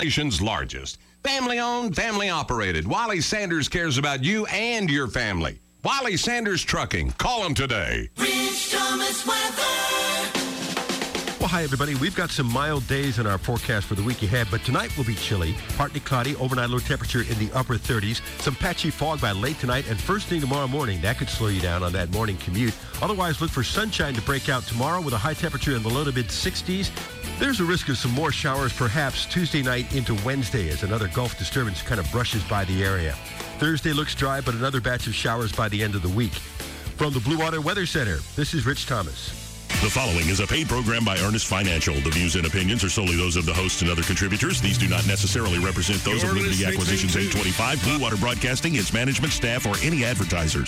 nation's largest. Family-owned, family-operated. Wally Sanders cares about you and your family. Wally Sanders Trucking. Call him today. Rich Thomas weather. Well, hi, everybody. We've got some mild days in our forecast for the week ahead, but tonight will be chilly. Partly cloudy, overnight low temperature in the upper 30s. Some patchy fog by late tonight, and first thing tomorrow morning. That could slow you down on that morning commute. Otherwise, look for sunshine to break out tomorrow with a high temperature in the low to mid-60s. There's a risk of some more showers perhaps Tuesday night into Wednesday as another Gulf disturbance kind of brushes by the area. Thursday looks dry, but another batch of showers by the end of the week. From the Blue Water Weather Center, this is Rich Thomas. The following is a paid program by Earnest Financial. The views and opinions are solely those of the hosts and other contributors. These do not necessarily represent those of Liberty Acquisitions 825, Blue Water Broadcasting, its management, staff, or any advertisers.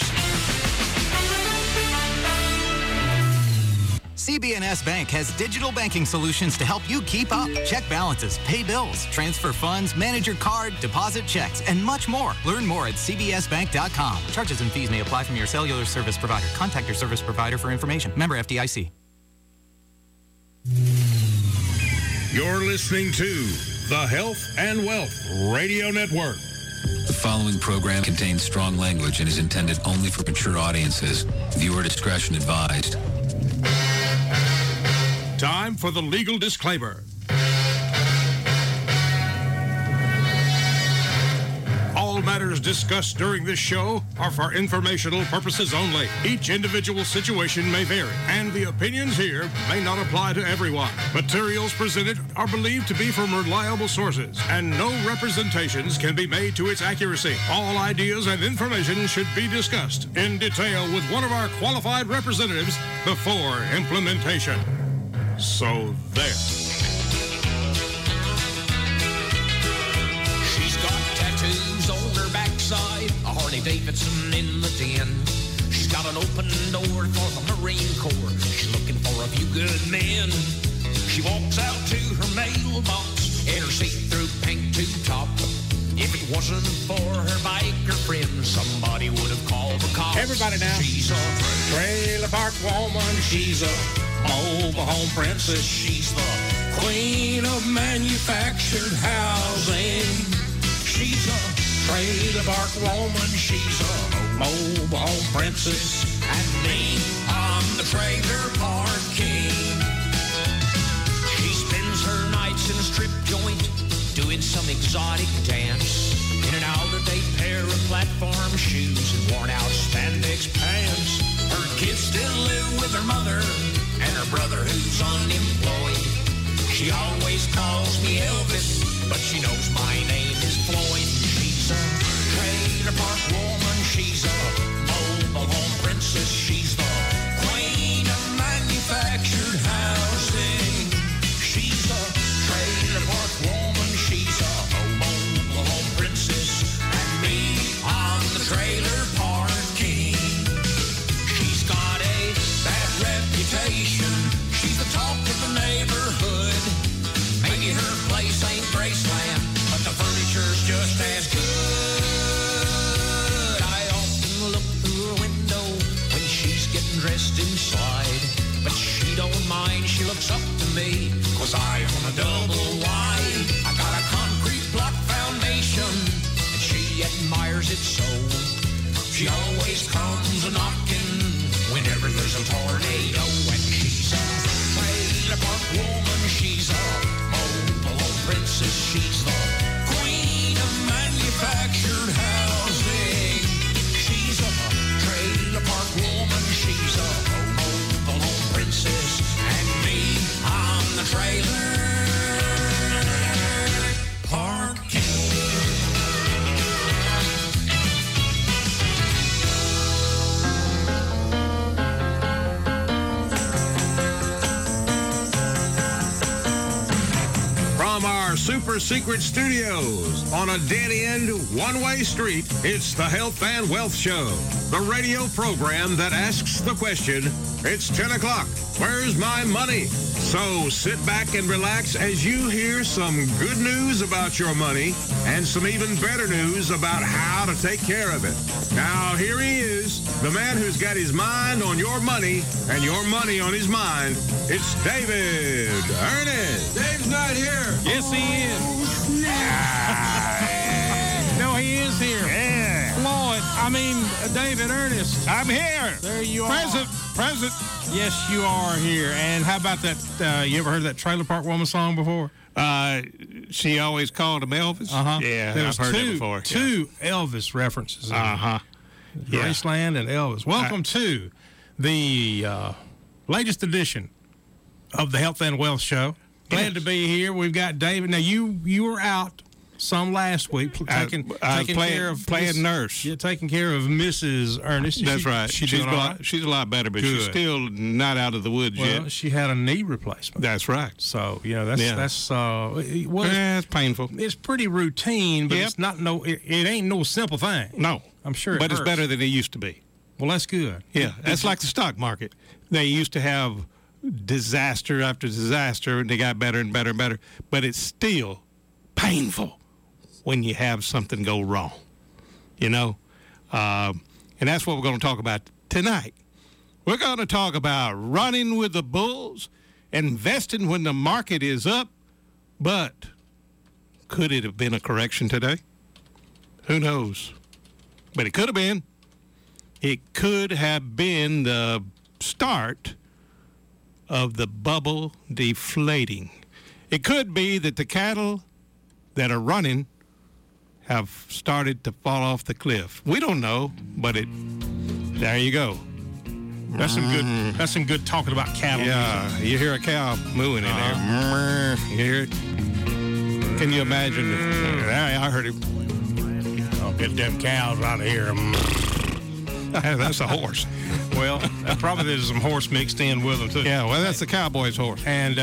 CB&S Bank has digital banking solutions to help you keep up. Check balances, pay bills, transfer funds, manage your card, deposit checks, and much more. Learn more at cbsbank.com. Charges and fees may apply from your cellular service provider. Contact your service provider for information. Member FDIC. You're listening to the Health and Wealth Radio Network. The following program contains strong language and is intended only for mature audiences. Viewer discretion advised. Time for the legal disclaimer. All matters discussed during this show are for informational purposes only. Each individual situation may vary, and the opinions here may not apply to everyone. Materials presented are believed to be from reliable sources, and no representations can be made to its accuracy. All ideas and information should be discussed in detail with one of our qualified representatives before implementation. So there. She's got tattoos on her backside, a Harley Davidson in the den. She's got an open door for the Marine Corps. She's looking for a few good men. She walks out to her mailbox in her see-through pink tube top. If it wasn't for her biker friends, somebody would have called the cops. Everybody now. She's a Trailer park woman. She's a mobile home princess. She's the queen of manufactured housing. She's a Trailer park woman. She's a mobile home princess. And me, I'm the trailer park king. She spends her nights in a strip joint, doing some exotic dance, in an out-of-date pair of platform shoes and worn-out spandex pants. Her kids still live with her mother and her brother who's unemployed. She always calls me Elvis, but she knows my name is Floyd. She's a trailer park woman. She's a mobile home princess. She's the queen of manufactured housing. She's a trailer park woman. She's a mobile home princess. And me, I'm the trailer park king. She's got a bad reputation. She's the talk of the neighborhood. Maybe her place ain't Graceland, but the furniture's just as good. I often look through her window when she's getting dressed inside, but she don't mind. She looks up to me, 'cause I own a double wide. I got a concrete block foundation, and she admires it so. She always comes a-knocking whenever there's a tornado. And she's a trailer park woman. She's a mobile home princess. She's the queen of manufactured housing. She's a trailer park woman. She's a mobile home princess. And me, I'm the trailer park king. From our super secret studios on a dead-end, one-way street, it's the Health and Wealth Show, the radio program that asks the question, it's 10 o'clock, where's my money? So sit back and relax as you hear some good news about your money and some even better news about how to take care of it. Now, here he is, the man who's got his mind on your money and your money on his mind. It's David Ernest. Dave's not here. Yes, he is. No, he is here. Yeah. David Ernest. I'm here. There you are. Present. Yes, you are here. And how about that? You ever heard that Trailer Park Woman song before? She always called him Elvis. Yeah, There's I've heard that before. Two Elvis references. Graceland and Elvis. Welcome to the latest edition of the Health and Wealth Show. Glad to be here. We've got David. Now, you were out some last week taking care of nurse. Yeah, taking care of Mrs. Ernest. That's right. She's a lot better, but she's still not out of the woods yet. She had a knee replacement. That's right. So that's it's painful. It's pretty routine, but it's not it ain't no simple thing. No, I'm sure, but it's better than it used to be. Well, that's good. Yeah, that's like the stock market. They used to have disaster after disaster, and they got better and better and better, but it's still painful when you have something go wrong, and that's what we're going to talk about tonight. We're going to talk about running with the bulls, investing when the market is up, but could it have been a correction today? Who knows? But it could have been. It could have been the start of the bubble deflating. It could be that the cattle that are running have started to fall off the cliff. We don't know, but there you go. That's some good talking about cattle. Yeah, music. You hear a cow mooing in there. You hear it? Can you imagine? I heard it. I'll get them cows out of here. That's a horse. Well, probably there's some horse mixed in with them too. Yeah, well, that's the cowboy's horse. And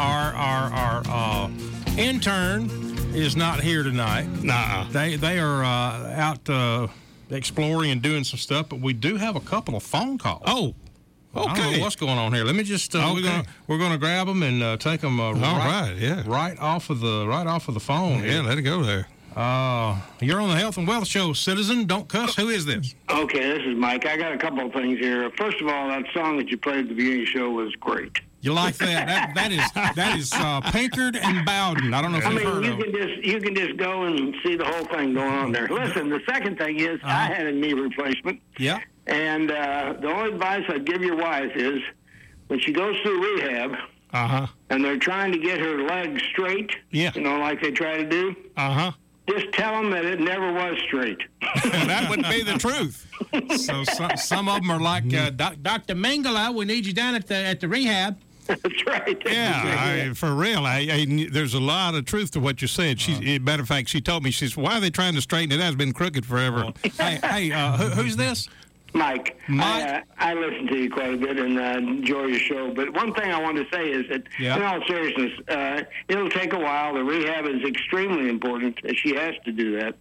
our intern is not here tonight. They are out exploring and doing some stuff, but we do have a couple of phone calls. Oh, okay. I don't know what's going on here. Let me just we're gonna grab them and take them right off of the phone. Yeah, let it go there. You're on the Health and Wealth Show, citizen. Don't cuss. Who is this? Okay, this is Mike. I got a couple of things here. First of all, that song that you played at the beginning of the show was great. You like that? That is Pinkard and Bowden. I don't know if you've heard of it. You can just go and see the whole thing going on there. Listen, the second thing is I had a knee replacement. Yeah. And the only advice I'd give your wife is when she goes through rehab and they're trying to get her legs straight, like they try to do, just tell them that it never was straight. That would be the truth. So some of them are like, Dr. Mengele, we need you down at the rehab. That's right. Yeah, for real. There's a lot of truth to what you said. Matter of fact, she told me, why are they trying to straighten it out? It's been crooked forever. Who's this? Mike. I listen to you quite a bit and enjoy your show. But one thing I want to say is that, in all seriousness, it'll take a while. The rehab is extremely important. She has to do that.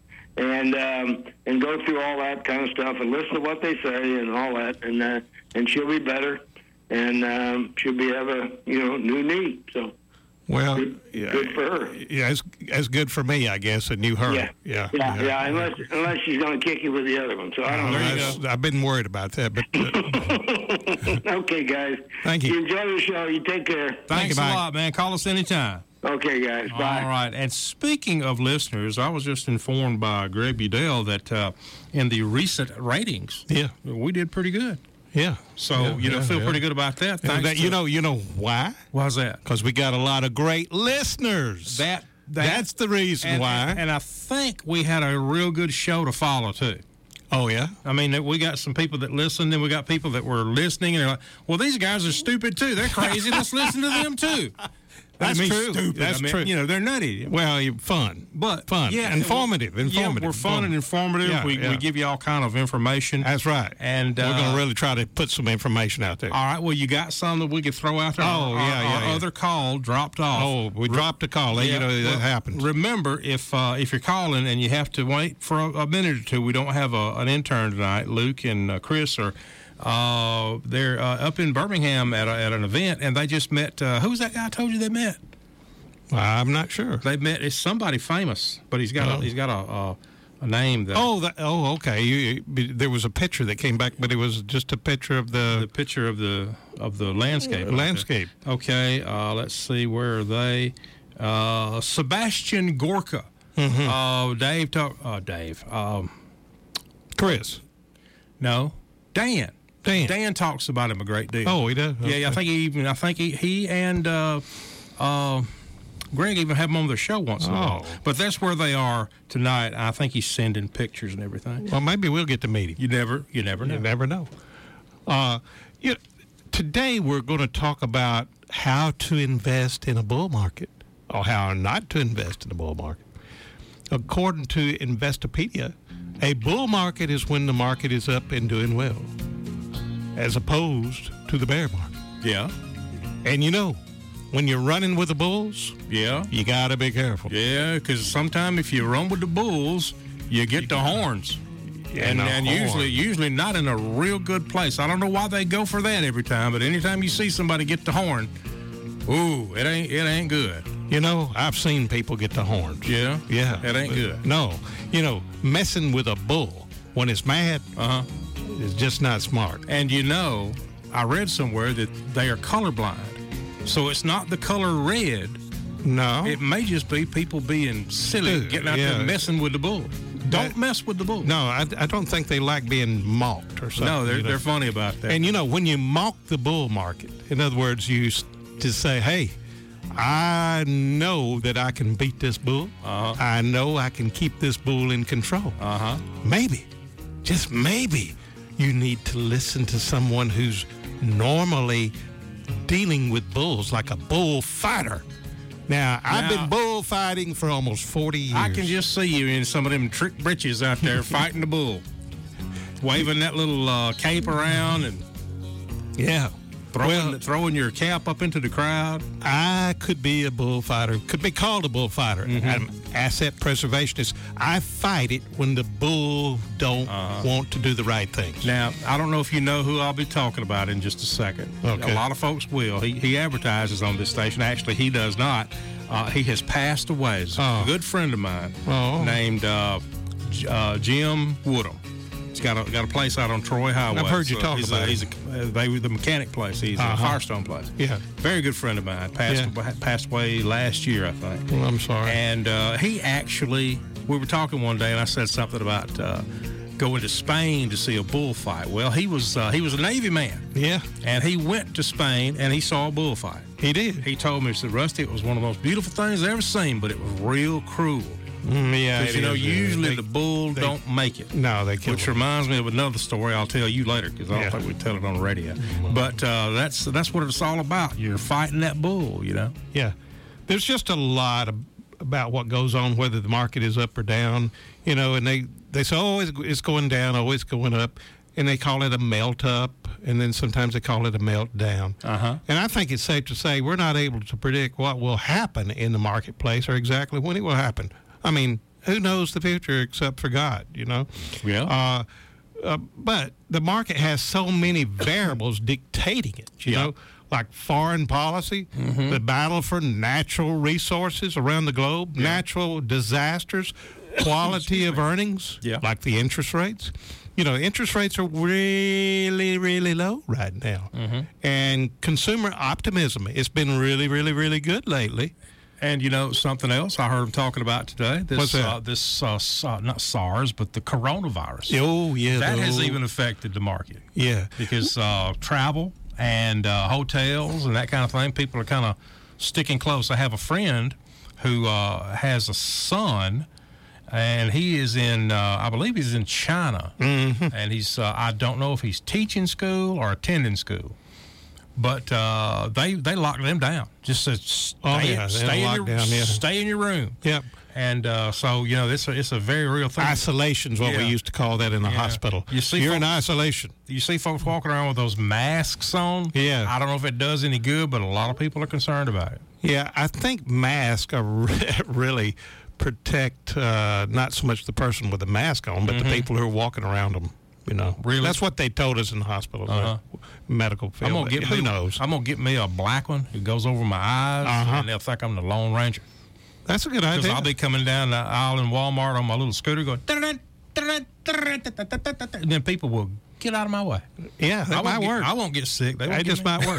And go through all that kind of stuff and listen to what they say and all that. And she'll be better. And she'll have a new knee. So, well, good for her. Yeah, it's good for me, I guess, and you her. Yeah. Unless she's going to kick you with the other one. So I don't know. I've been worried about that, but okay, guys. Thank you. You enjoy the show. You take care. Thanks a lot, man. Call us anytime. Okay, guys. Bye. All right. And speaking of listeners, I was just informed by Greg Budell that in the recent ratings, we did pretty good. Yeah. So, feel pretty good about that. You know why? Why's that? Because we got a lot of great listeners. That's the reason why. And I think we had a real good show to follow, too. Oh, yeah? I mean, we got some people that listened, and we got people that were listening, and they're like, well, these guys are stupid, too. They're crazy. Let's listen to them, too. That's true. Stupid. That's true. They're nutty. Well, fun. But fun. Yeah, informative. Yeah, we're fun and informative. Yeah, we give you all kind of information. That's right. And we're going to really try to put some information out there. All right. Well, you got some that we could throw out there. Oh, Our other call dropped off. Oh, we dropped a call. That happens. Remember, if you're calling and you have to wait for a minute or two, we don't have an intern tonight. Luke and Chris are They're up in Birmingham at an event, and they just met. Who's that guy I told you they met? I'm not sure. They met. It's somebody famous, but he's got a name. That, okay. There was a picture that came back, but it was just a picture of the picture of the landscape. Landscape. Okay. Let's see. Where are they? Sebastian Gorka. Mm-hmm. Dave. Chris. No. Dan. Dan talks about him a great deal. Oh, he does. Okay. Yeah, I think he and Greg even have him on their show once in a while. But that's where they are tonight. I think he's sending pictures and everything. Well, maybe we'll get to meet him. You never know. You never know. Today we're going to talk about how to invest in a bull market, or how not to invest in a bull market. According to Investopedia, a bull market is when the market is up and doing well, as opposed to the bear market. Yeah. And when you're running with the bulls, you got to be careful. Yeah, because sometimes if you run with the bulls, you get the horns. And usually not in a real good place. I don't know why they go for that every time, but anytime you see somebody get the horn, it ain't good. I've seen people get the horns. Yeah? Yeah. It ain't good. No. Messing with a bull when it's mad is just not smart. And I read somewhere that they are colorblind. So it's not the color red. No. It may just be people being silly, getting out there messing with the bull. Don't mess with the bull. No, I don't think they like being mocked or something. No, they're funny about that. And, when you mock the bull market, in other words, you just say, hey, I know that I can beat this bull. I know I can keep this bull in control. Maybe, just maybe, you need to listen to someone who's normally dealing with bulls, like a bull fighter. Now, I've been bullfighting for almost 40 years. I can just see you in some of them trick britches out there fighting the bull. Waving that little cape around and throwing your cap up into the crowd. I could be a bullfighter, could be called a bullfighter. I'm an asset preservationist. I fight it when the bull don't want to do the right things. Now, I don't know if you know who I'll be talking about in just a second. Okay. A lot of folks will. He advertises on this station. Actually, he does not. He has passed away. He's a good friend of mine named Jim Woodham. He's got a place out on Troy Highway. I've heard you talk about it. They were the mechanic place. He's a Firestone place. Yeah. Very good friend of mine. Passed away last year, I think. Well, I'm sorry. And he actually, we were talking one day, and I said something about going to Spain to see a bullfight. Well, he was a Navy man. Yeah. And he went to Spain, and he saw a bullfight. He did. He told me, he said, Rusty, it was one of the most beautiful things I've ever seen, but it was real cruel. Because, usually the bull don't make it. No, they kill Which reminds me of another story I'll tell you later, because I don't think we'd tell it on the radio. But that's what it's all about. You're fighting that bull, Yeah. There's just a lot about what goes on, whether the market is up or down, and they say, it's going down, always going up, and they call it a melt up, and then sometimes they call it a melt down. And I think it's safe to say we're not able to predict what will happen in the marketplace or exactly when it will happen. I mean, who knows the future except for God, Yeah. But the market has so many variables dictating it, you know, like foreign policy, the battle for natural resources around the globe, natural disasters, quality of earnings, like the interest rates. Interest rates are really, really low right now. And consumer optimism, it's been really, really, really good lately. And something else I heard them talking about today. What's that? Not SARS, but the coronavirus. Oh, yeah. That has even affected the market. Yeah. Because travel and hotels and that kind of thing, people are kind of sticking close. I have a friend who has a son, and he is in, I believe he's in China. And he's, I don't know if he's teaching school or attending school. But they locked them down. Just said stay in your room. Yep. And so it's a very real thing. Isolation is what we used to call that in the hospital. You're in isolation. You see folks walking around with those masks on. Yeah. I don't know if it does any good, but a lot of people are concerned about it. Yeah, I think masks are really protect not so much the person with the mask on, but the people who are walking around them. You know, really? That's what they told us in the hospital, medical field. Who knows? I'm gonna get me a black one. It goes over my eyes, and they'll think I'm the Lone Ranger. That's a good idea. Because I'll be coming down the aisle in Walmart on my little scooter, going, and then people will get out of my way. Yeah, that might work. I won't get sick. That just might work.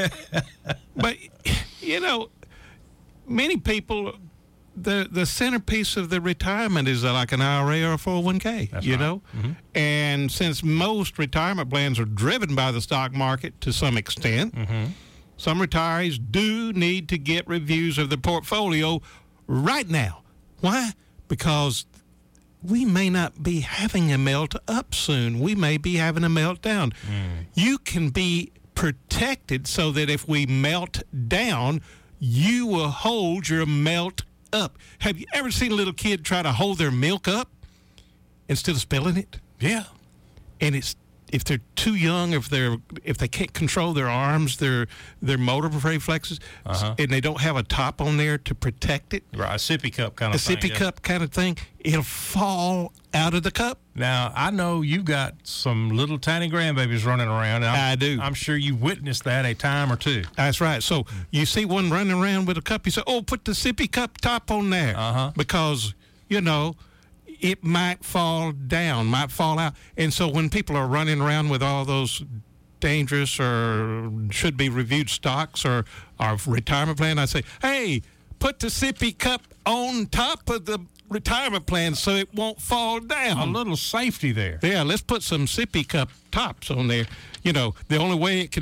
But you know, many people. The centerpiece of the retirement is like an IRA or a 401k, That's you right. know? And since most retirement plans are driven by the stock market to some extent, some retirees do need to get reviews of their portfolio right now. Why? Because we may not be having a melt up soon. We may be having a meltdown. You can be protected so that if we melt down, you will hold your melt up. Have you ever seen a little kid try to hold their milk up instead of spilling it? Yeah. And it's if they're too young, if they can't control their arms, their motor reflexes, and they don't have a top on there to protect it. Right, a sippy cup kind of thing. A sippy cup kind of thing. It'll fall out of the cup. Now, I know you got some little tiny grandbabies running around. I do. I'm sure you witnessed that a time or two. That's right. So you see one running around with a cup, you say, oh, put the sippy cup top on there. Because, you know, it might fall down, might fall out. And so when people are running around with all those dangerous or should be reviewed stocks or retirement plan, I say, hey, put the sippy cup on top of the retirement plan so it won't fall down. A little safety there. Yeah, let's put some sippy cup tops on there. You know, the only way it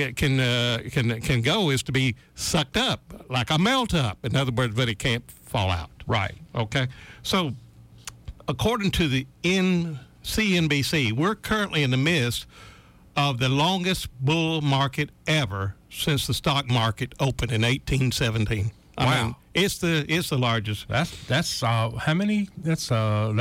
can go is to be sucked up, like a melt up. In other words, but it can't fall out. Right. Okay. So, according to the CNBC, we're currently in the midst of the longest bull market ever since the stock market opened in 1817. I mean, it's the largest. That's how many? That's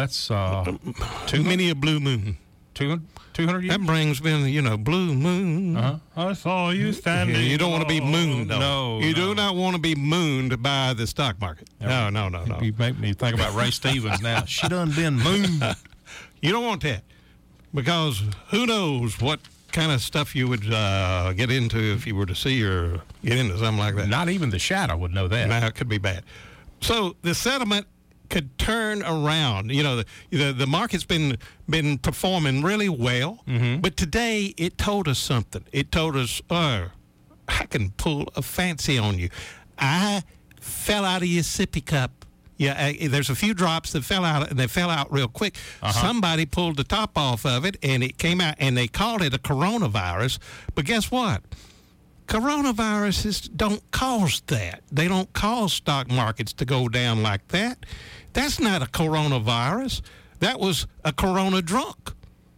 too many a blue moon. 200 years? That brings in, you know, blue moon. I saw you standing. Yeah, you don't want to be mooned, though. No. You do not want to be mooned by the stock market. No. You make me think about Ray Stevens now. She done been mooned. You don't want that because who knows what kind of stuff you would get into if you were to see or get into something like that. Not even the shadow would know that. No, it could be bad. So the settlement could turn around. You know, the market's been performing really well, but today it told us something. It told us, I can pull a fancy on you. I fell out of your sippy cup. Yeah, there's a few drops that fell out, and they fell out real quick. Somebody pulled the top off of it, and it came out, and they called it a coronavirus. But guess what? Coronaviruses don't cause that. They don't cause stock markets to go down like that. That's not a coronavirus. That was a corona drunk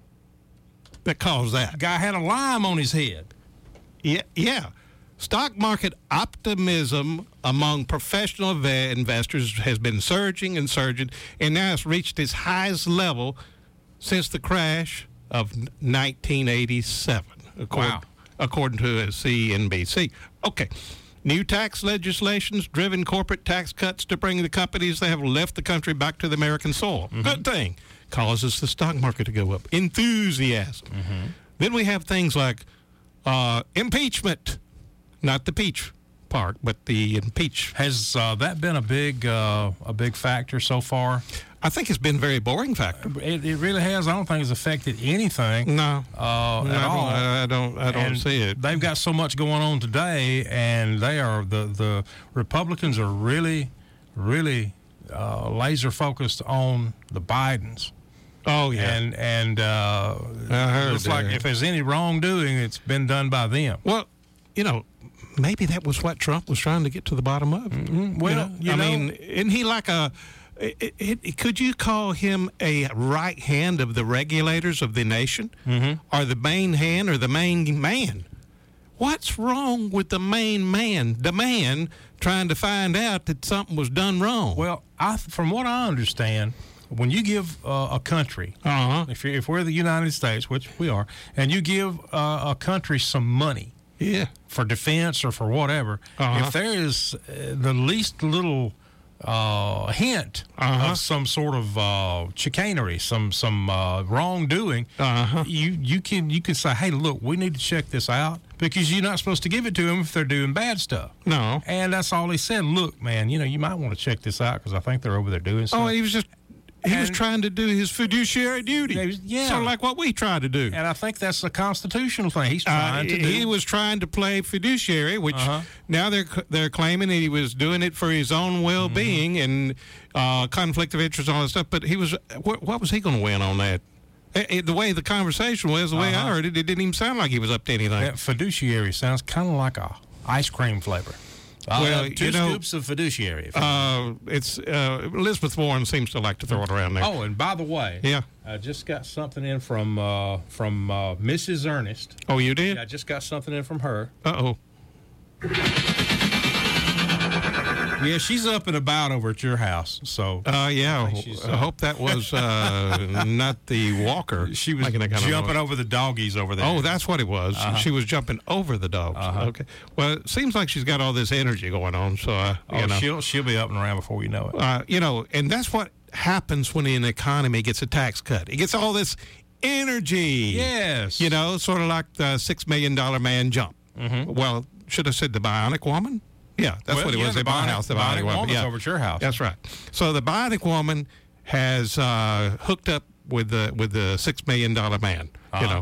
that caused that. Guy had a lime on his head. Yeah. Stock market optimism among professional investors has been surging, and now it's reached its highest level since the crash of 1987, according to CNBC. Okay. New tax legislation's driven corporate tax cuts to bring the companies that have left the country back to the American soil. Good thing. Causes the stock market to go up. Enthusiasm. Then we have things like impeachment. Not the peach part, but the impeach. Has that been a big factor so far? I think it's been a very boring factor. It really has. I don't think it's affected anything. No, at all. I don't see it. They've got so much going on today, and they are the Republicans are really, really laser focused on the Bidens. Oh yeah, and I heard it's like if there's any wrongdoing, it's been done by them. Well, you know, maybe that was what Trump was trying to get to the bottom of. Well, I mean, isn't he like a? Could you call him a right hand of the regulators of the nation, or the main hand, or the main man? What's wrong with the main man? The man trying to find out that something was done wrong. Well, from what I understand, when you give a country, if we're the United States, which we are, and you give a country some money, for defense or for whatever, if there is the least little hint of some sort of chicanery, some wrongdoing, you can say, hey, look, we need to check this out, because you're not supposed to give it to them if they're doing bad stuff. No. And that's all he said. Look, man, you might want to check this out because I think they're over there doing something. Oh, he was trying to do his fiduciary duty. Sort of like what we try to do. And I think that's a constitutional thing. He's trying to do. He was trying to play fiduciary, which now they're claiming that he was doing it for his own well-being and conflict of interest and all that stuff. But he was, what was he going to win on that? The way the conversation was, the way I heard it, it didn't even sound like he was up to anything. Yeah, fiduciary sounds kind of like a ice cream flavor. Well, two scoops of fiduciary. It's Elizabeth Warren seems to like to throw it around there. Oh, and by the way, I just got something in from Mrs. Ernest. Oh, you did? I just got something in from her. Uh-oh. Yeah, she's up and about over at your house. So I hope that was not the walker. She was jumping over the doggies over there. Oh, that's what it was. She was jumping over the dogs. Okay. Well, it seems like she's got all this energy going on. So she'll be up and around before you know it. And that's what happens when an economy gets a tax cut. It gets all this energy. Yes. Sort of like the $6 Million Man jump. Mm-hmm. Well, should have said the Bionic Woman. Yeah, that's what it was. They bought a house. The Bionic Woman. Over at your house. That's right. So the Bionic Woman has hooked up with the $6 Million Man.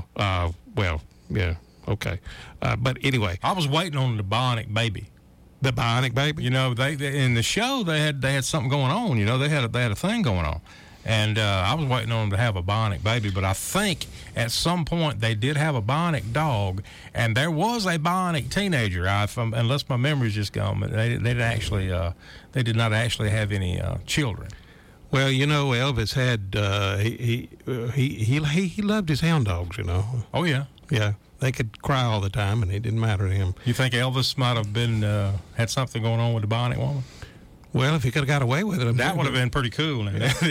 Okay. But anyway, I was waiting on the Bionic Baby. The Bionic Baby. They in the show they had something going on. They had a thing going on. And I was waiting on them to have a bionic baby, but I think at some point they did have a bionic dog, and there was a bionic teenager. Unless my memory's just gone, but they did not actually have any children. Well, Elvis had he loved his hound dogs. Oh yeah, yeah. They could cry all the time, and it didn't matter to him. You think Elvis might have been had something going on with the Bionic Woman? Well, if he could have got away with it, that would have been pretty cool.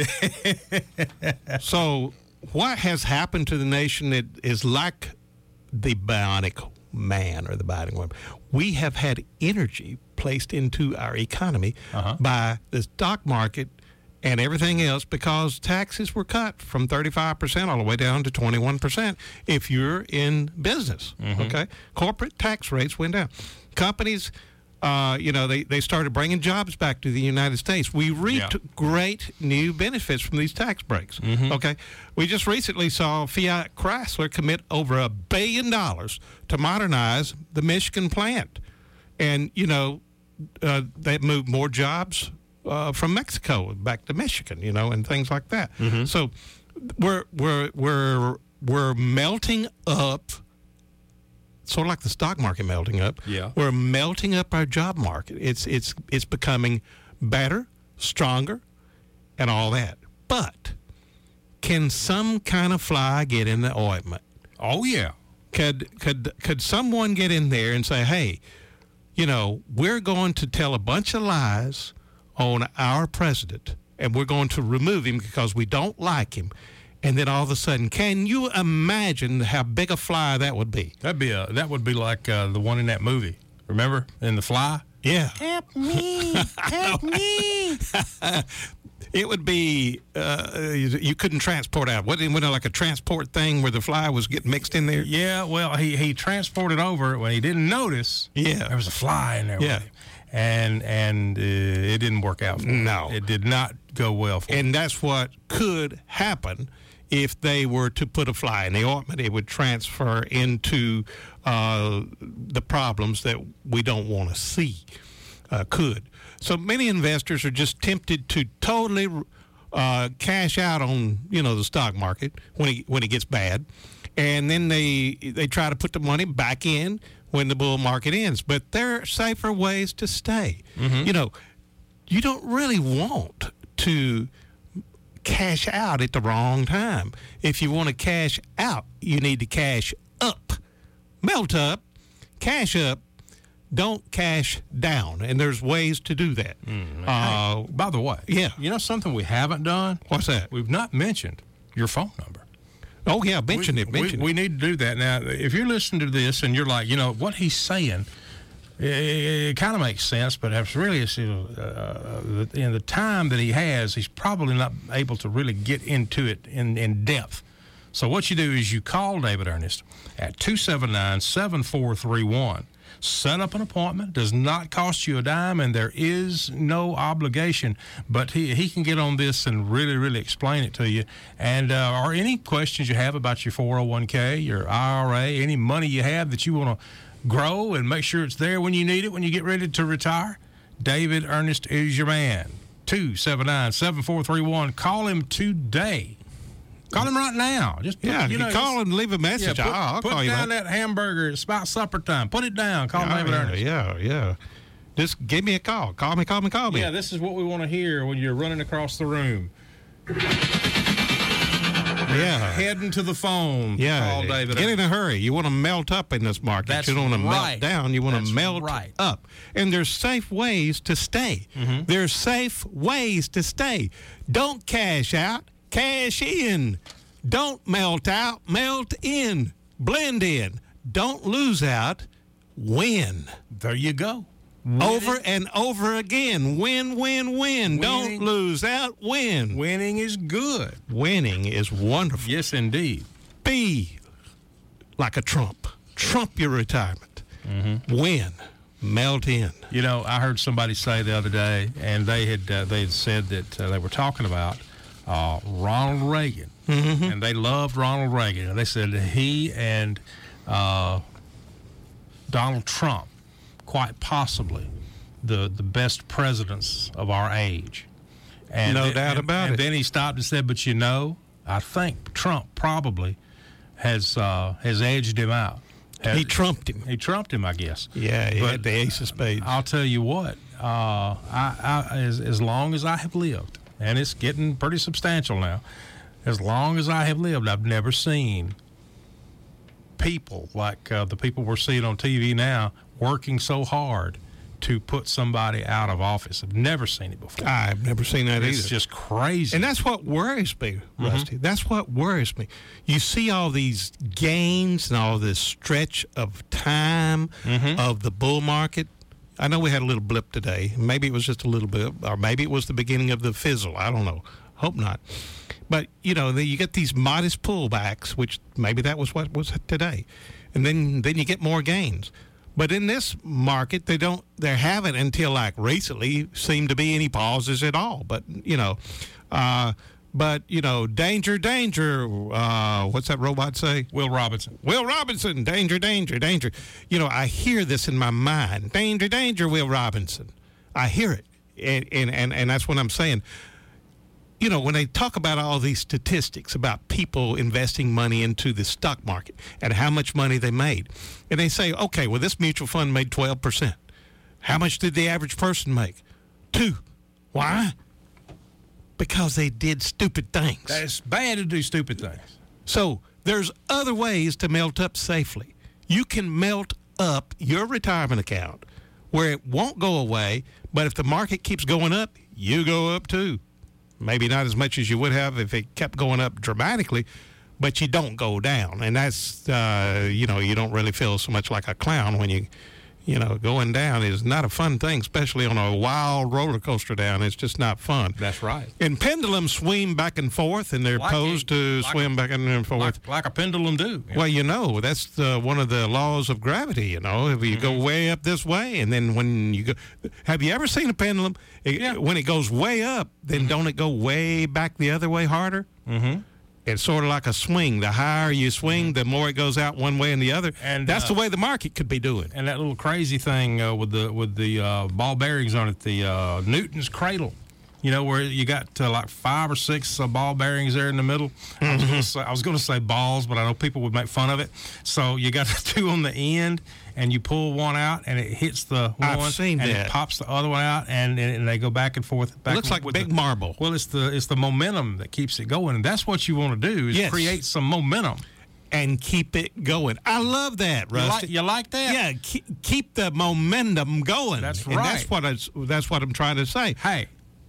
So, what has happened to the nation that is like the Bionic Man or the Bionic Woman? We have had energy placed into our economy by the stock market and everything else because taxes were cut from 35% all the way down to 21% if you're in business. Okay, corporate tax rates went down. Companies. They started bringing jobs back to the United States. We reaped great new benefits from these tax breaks. Okay, we just recently saw Fiat Chrysler commit over $1 billion to modernize the Michigan plant, and they moved more jobs from Mexico back to Michigan, and things like that. So we're melting up. Sort of like the stock market melting up. Yeah. We're melting up our job market. It's becoming better, stronger, and all that. But can some kind of fly get in the ointment? Oh yeah. Could someone get in there and say, hey, we're going to tell a bunch of lies on our president, and we're going to remove him because we don't like him. And then all of a sudden, can you imagine how big a fly that would be? That would be like the one in that movie. Remember, in The Fly? Yeah. Help me! Help me! It would be you couldn't transport out. Wasn't it like a transport thing where the fly was getting mixed in there? Yeah. Well, he transported over when he didn't notice. Yeah. There was a fly in there. Yeah. With him. And it didn't work out for him. No. It did not go well for him. And that's what could happen. If they were to put a fly in the ointment, it would transfer into the problems that we don't want to see. Could. So many investors are just tempted to totally cash out on the stock market when it gets bad, and then they try to put the money back in when the bull market ends. But there are safer ways to stay. You don't really want to cash out at the wrong time. If you want to cash out, you need to cash up. Melt up, cash up, don't cash down. And there's ways to do that. Hey, by the way, something we haven't done? What's that? We've not mentioned your phone number. Oh, yeah, mention it. We need to do that. Now, if you're listening to this and you're like, what he's saying it kind of makes sense, but it's really in the time that he has, he's probably not able to really get into it in depth. So what you do is you call David Ernest at 279-7431. Set up an appointment. Does not cost you a dime, and there is no obligation. But he can get on this and really, really explain it to you. And or any questions you have about your 401k, your IRA, any money you have that you want to grow and make sure it's there when you need it, when you get ready to retire, David Ernest is your man. 279-7431. Call him today. Call him right now. Just call him, leave a message. I'll put call you. Put down that hamburger. It's about supper time. Put it down. Call David Ernest. Yeah. Just give me a call. Call me. Yeah, this is what we want to hear when you're running across the room. Yeah. Heading to the phone. Yeah. Call David. Get in a hurry. You want to melt up in this market. That's you don't want to right. melt down. You want to melt right. up. And there's safe ways to stay. Mm-hmm. There's safe ways to stay. Don't cash out. Cash in. Don't melt out. Melt in. Blend in. Don't lose out. Win. There you go. Over and over again. Win, win, win. Don't lose out. Win. Winning is good. Winning is wonderful. Yes, indeed. Be like a Trump. Trump your retirement. Mm-hmm. Win. Melt in. You know, I heard somebody say the other day, and they had said that they were talking about Ronald Reagan, mm-hmm. and they loved Ronald Reagan. And they said that he and Donald Trump, quite possibly, the best presidents of our age. And no doubt about it. And then he stopped and said, "But you know, I think Trump probably has edged him out." He trumped him. He trumped him, I guess. Yeah, he had the ace of spades. I'll tell you what, as long as I have lived, and it's getting pretty substantial now, as long as I have lived, I've never seen people like the people we're seeing on TV now working so hard to put somebody out of office. I've never seen it before. I've never seen that either. It's just crazy. And that's what worries me, Rusty. Mm-hmm. That's what worries me. You see all these gains and all this stretch of time Mm-hmm. of the bull market. I know we had a little blip today. Maybe it was just a little bit, or maybe it was the beginning of the fizzle. I don't know. Hope not. But, you know, you get these modest pullbacks, which maybe that was what was today. And then you get more gains. But in this market, there haven't until like recently seemed to be any pauses at all. But, danger, danger. What's that robot say? Will Robinson. Will Robinson, danger, danger, danger. You know, I hear this in my mind. Danger, danger, Will Robinson. I hear it. And that's what I'm saying. You know, when they talk about all these statistics about people investing money into the stock market and how much money they made, and they say, okay, well, this mutual fund made 12%. How much did the average person make? 2%. Why? Because they did stupid things. It's bad to do stupid things. So there's other ways to melt up safely. You can melt up your retirement account where it won't go away, but if the market keeps going up, you go up too. Maybe not as much as you would have if it kept going up dramatically, but you don't go down. And that's, you don't really feel so much like a clown when going down is not a fun thing, especially on a wild roller coaster down. It's just not fun. That's right. And pendulums swing back and forth, and they're posed to swim back and forth. Like a pendulum do. Yeah. Well, that's one of the laws of gravity, If you go way up this way, and then when you go... Have you ever seen a pendulum? When it goes way up, then don't it go way back the other way harder? Mm-hmm. It's sort of like a swing. The higher you swing, the more it goes out one way and the other. And that's the way the market could be doing. And that little crazy thing with the ball bearings on it, the Newton's cradle, where you got like 5 or 6 ball bearings there in the middle. Mm-hmm. I was going to say balls, but I know people would make fun of it. So you got the 2 on the end, and you pull one out, and it hits the one. I've seen and that. It pops the other one out, and they go back and forth. It looks like big marble. Well, it's the momentum that keeps it going, and that's what you want to do is create some momentum. And keep it going. I love that, Rusty. You like that? Yeah, keep the momentum going. That's and right. That's what I'm trying to say. Hey,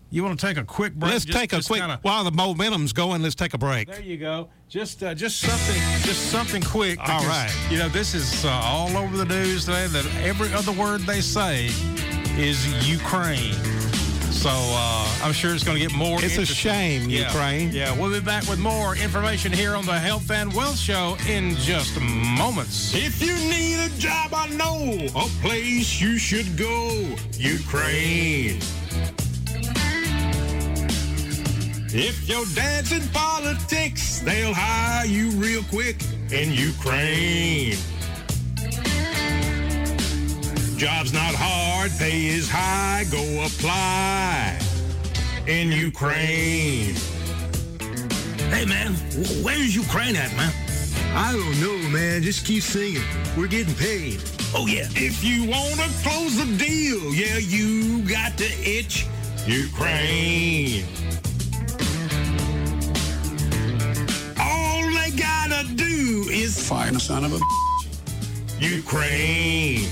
You want to take a quick break? Let's take a quick. While the momentum's going, let's take a break. There you go. Just something quick. Because, all right. You know, this is all over the news today. That every other word they say is Ukraine. So I'm sure it's going to get more. It's a shame, Ukraine. Yeah, we'll be back with more information here on the Health and Wealth Show in just moments. If you need a job, I know a place you should go. Ukraine. If your dad's in politics, they'll hire you real quick in Ukraine. Job's not hard, pay is high, go apply in Ukraine. Hey, man, where's Ukraine at, man? I don't know, man. Just keep singing. We're getting paid. Oh, yeah. If you want to close the deal, yeah, you got to itch Ukraine. All they gotta do is fire the son of a Ukraine.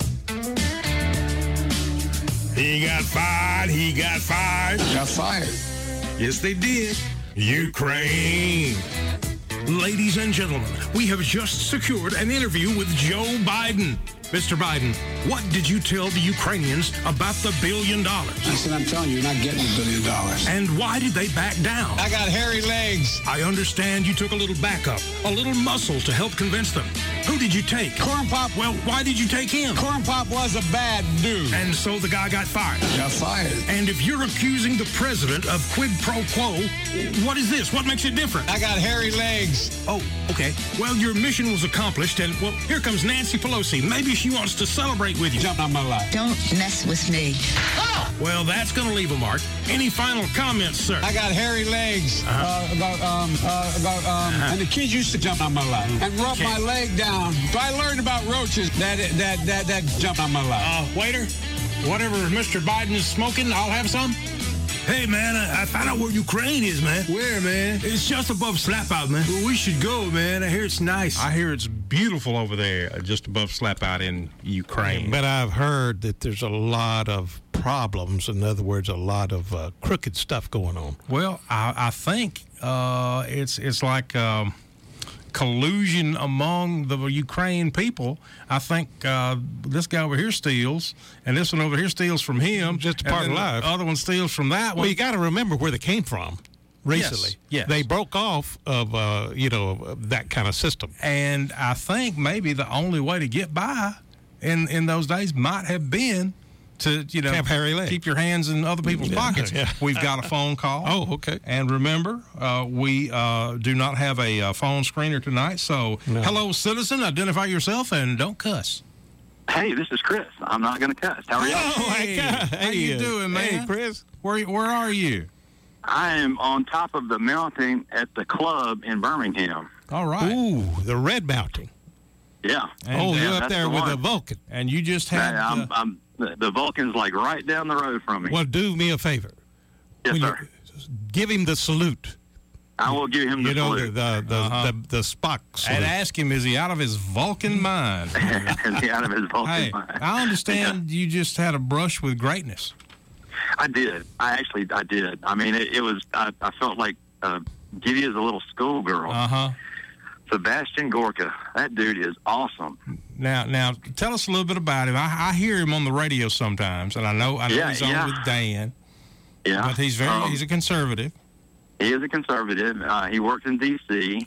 He got fired. Got fired. Yes, they did. Ukraine. Ladies and gentlemen, we have just secured an interview with Joe Biden. Mr. Biden, what did you tell the Ukrainians about the $1 billion? I said, I'm telling you, you're not getting $1 billion. And why did they back down? I got hairy legs. I understand you took a little backup, a little muscle to help convince them. Who did you take? Corn Pop. Well, why did you take him? Corn Pop was a bad dude. And so the guy got fired. Got fired. And if you're accusing the president of quid pro quo, what is this? What makes it different? I got hairy legs. Oh, okay. Well, your mission was accomplished, and, well, here comes Nancy Pelosi. Maybe she wants to celebrate with you. Jump on my life. Don't mess with me. Well, that's going to leave a mark. Any final comments, sir? I got hairy legs. And the kids used to jump on my lap and rub my leg down. So I learned about roaches that jump on my lap. Waiter, whatever Mr. Biden is smoking, I'll have some. Hey, man, I found out where Ukraine is, man. Where, man? It's just above Slapout, man. Well, we should go, man. I hear it's nice. I hear it's beautiful over there, just above Slapout in Ukraine. But I've heard that there's a lot of problems. In other words, a lot of crooked stuff going on. Well, I think it's like collusion among the Ukraine people. I think this guy over here steals, and this one over here steals from him. Just a part of life. The other one steals from that one. Well, you got to remember where they came from recently. Yes. They broke off of, that kind of system. And I think maybe the only way to get by in those days might have been to, have hairy legs. Keep your hands in other people's pockets. Yeah. We've got a phone call. Oh, okay. And remember, we do not have a phone screener tonight. So, Hello, citizen. Identify yourself and don't cuss. Hey, this is Chris. I'm not going to cuss. How are you? Oh, my God. How you doing, man? Hey, Chris. Where are you? I am on top of the mountain at the club in Birmingham. All right. Ooh, the Red Mountain. Yeah. And you're up there with the Vulcan. And you just had... The Vulcan's like right down the road from me. Well, do me a favor. Yes, sir. Give him the salute. I will give him the salute. The Spock salute. And ask him, is he out of his Vulcan mind? Is he out of his Vulcan mind? I understand you just had a brush with greatness. I did. I did. I mean, it was, I felt like giddy as a little schoolgirl. Uh-huh. Sebastian Gorka, that dude is awesome. Now, tell us a little bit about him. I hear him on the radio sometimes, and I know he's on with Dan. Yeah, but he's a conservative. He is a conservative. He works in D.C.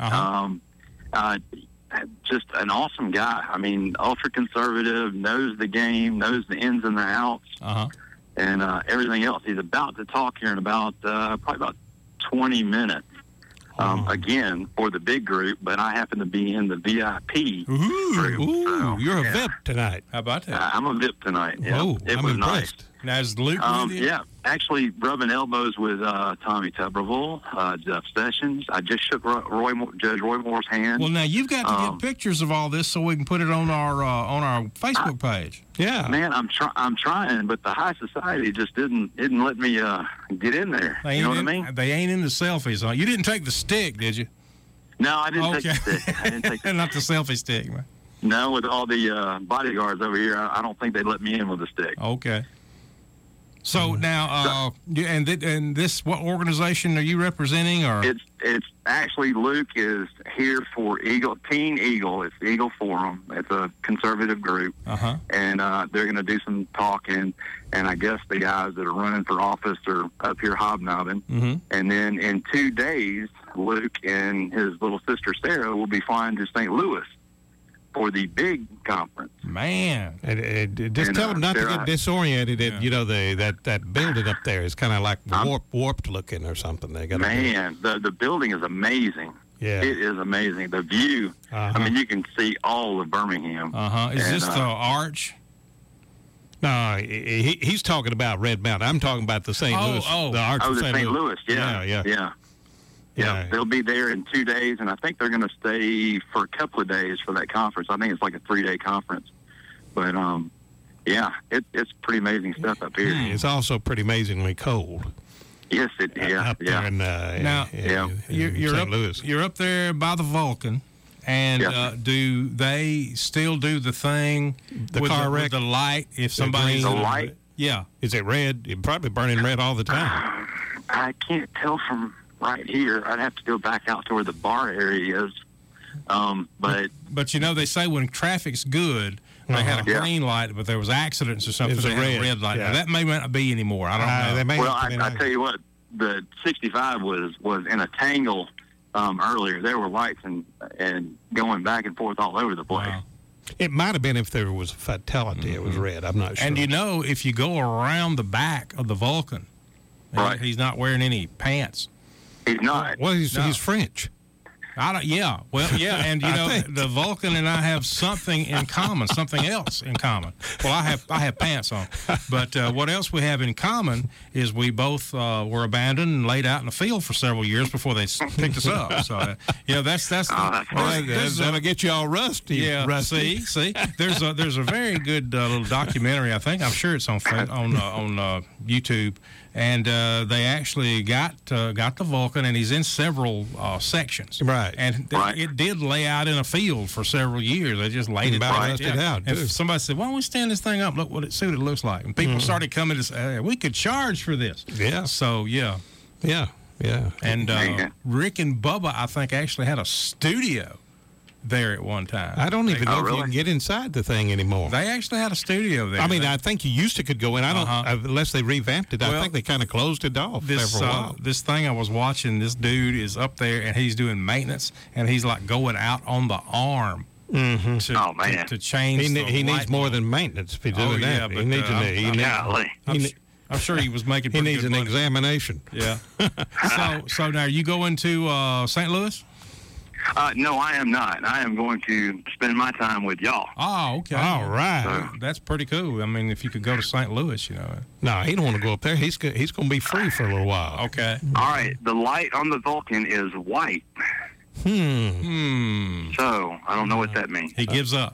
Just an awesome guy. I mean, ultra conservative, knows the game, knows the ins and the outs, and everything else. He's about to talk here in about probably about 20 minutes. Again, for the big group, but I happen to be in the VIP group. So, you're a VIP tonight. How about that? I'm a VIP tonight. Yeah. Oh, it was nice. Now, is Luke with you? Yeah, actually rubbing elbows with Tommy Tuberville, Jeff Sessions. I just shook Judge Roy Moore's hand. Well, now you've got to get pictures of all this so we can put it on our Facebook page. Yeah, man, I'm trying, but the high society just didn't let me get in there. You know what I mean? They ain't into selfies. Huh? You didn't take the stick, did you? No, I didn't take the stick. I didn't take not the selfie stick, man. No, with all the bodyguards over here, I don't think they'd let me in with the stick. Okay. So now, and this, what organization are you representing? Or it's actually Luke is here for Teen Eagle. It's Eagle Forum. It's a conservative group, and they're going to do some talking. And I guess the guys that are running for office are up here hobnobbing. And then in 2 days, Luke and his little sister Sarah will be flying to St. Louis for the big conference. Man, just tell them not to get disoriented. You know, that building up there is kind of like warped looking or something. They got the building is amazing. Yeah, it is amazing. The view. I mean, you can see all of Birmingham. Is this the arch? No, he's talking about Red Mountain. I'm talking about the St. Louis. The arch of St. Louis. Yeah, they'll be there in 2 days, and I think they're going to stay for a couple of days for that conference. I think it's like a 3-day conference. But, it's pretty amazing stuff up here. It's also pretty amazingly cold. Yes, it is. Up there in, you're up there by the Vulcan, and do they still do the thing with the light? If somebody's the light? Yeah. Is it red? It's probably burning red all the time. I can't tell from right here. I'd have to go back out to where the bar area is. But you know, they say when traffic's good, they had a green light, but there was accidents or something. It was a red light. Now, that may not be anymore. I don't know. Well, I tell you what, the 65 was in a tangle earlier. There were lights and going back and forth all over the place. Wow. It might have been if there was a fatality. It was red. I'm not sure. And you know, if you go around the back of the Vulcan, he's not wearing any pants. He's not. Well, he's French. And you know, the Vulcan and I have something in common, something else in common. Well, I have pants on, but what else we have in common is we both were abandoned and laid out in the field for several years before they picked us up. So, that's that'll get you all rusty. Yeah, rusty. See, there's a very good little documentary. I think I'm sure it's on YouTube. And they actually got the Vulcan, and he's in several sections. Right. And it did lay out in a field for several years. They just laid it out. And somebody said, why don't we stand this thing up? Look what it looks like. And people started coming to say, hey, we could charge for this. Yeah. So, yeah. Yeah. And Rick and Bubba, I think, actually had a studio there at one time. I don't even know if you can get inside the thing anymore. They actually had a studio there. I mean, I think you used to could go in. I don't unless they revamped it. I think they kind of closed it off there for a while. This thing I was watching, this dude is up there and he's doing maintenance, and he's like going out on the arm to change. He needs more than maintenance if he's doing that. Yeah, but I'm sure he was making. He needs good an money. examination. Yeah. So now you going to St. Louis? No, I am not. I am going to spend my time with y'all. Oh, okay. All right. That's pretty cool. I mean, if you could go to St. Louis, you know. No, he don't want to go up there. He's going to be free for a little while. Okay. All right. The light on the Vulcan is white. So, I don't know what that means. He gives up.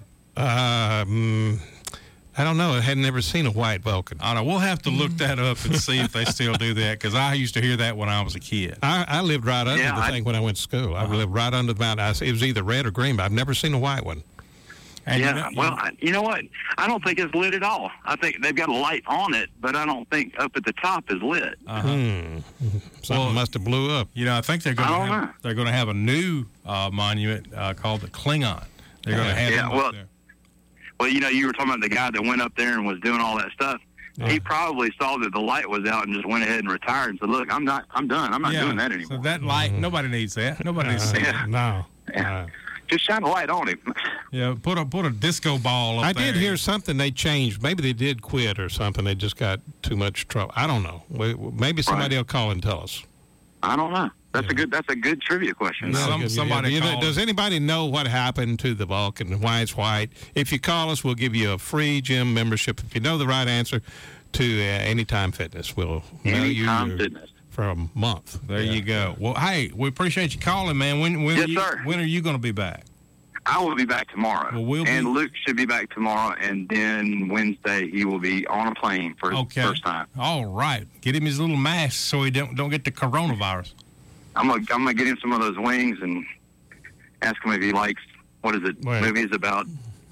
I don't know. I had never seen a white Vulcan. I don't know. We'll have to look that up and see if they still do that, because I used to hear that when I was a kid. I lived right under the thing when I went to school. I lived right under the mountain. It was either red or green, but I've never seen a white one. And you know what? I don't think it's lit at all. I think they've got a light on it, but I don't think up at the top is lit. Something must have blew up. You know, I think they're going to have a new monument called the Klingon. They're going to have him up there. Well, you know, you were talking about the guy that went up there and was doing all that stuff. He probably saw that the light was out and just went ahead and retired and said, "Look, I'm done. I'm not doing that anymore." So that light, nobody needs that. Nobody needs that. No. Just shine a light on him. Yeah, put a disco ball up there. I did hear something they changed. Maybe they did quit or something. They just got too much trouble. I don't know. Maybe somebody will call and tell us. I don't know. That's a good trivia question. Does anybody know what happened to the Vulcan and why it's white? If you call us, we'll give you a free gym membership. If you know the right answer to Anytime Fitness, we'll mail you for a month. There you go. Well, hey, we appreciate you calling, man. When are you going to be back? I will be back tomorrow. Luke should be back tomorrow, and then Wednesday he will be on a plane for his first time. All right. Get him his little mask so he don't get the coronavirus. I'm gonna get him some of those wings and ask him if he likes movies about